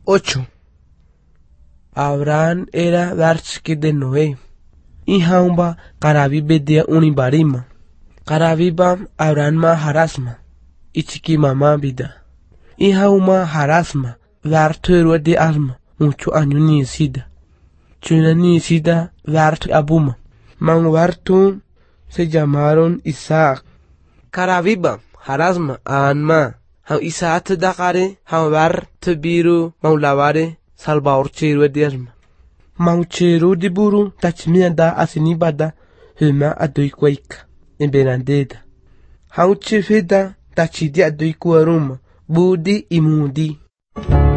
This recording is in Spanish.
8. Abraham era darchki de Noé. Y haumba karabi bedia unibarima. Karabiba Abraham ma harasma. Ichiki mamá vida. Y hauma harasma. Darturo de alma. Mucho año ni sida. Chuna ni sida dart abuma. Manwartu se llamaron Isaac. Karabiba harasma anma. Ham Isaac dakare ham war tebiru maulaware salvaor cheru de alma. Maucheru de buru tachmia da asinibada huma adoikwaika en benandeda. Hauchefeda tachidi adoikuaruma budi imudi.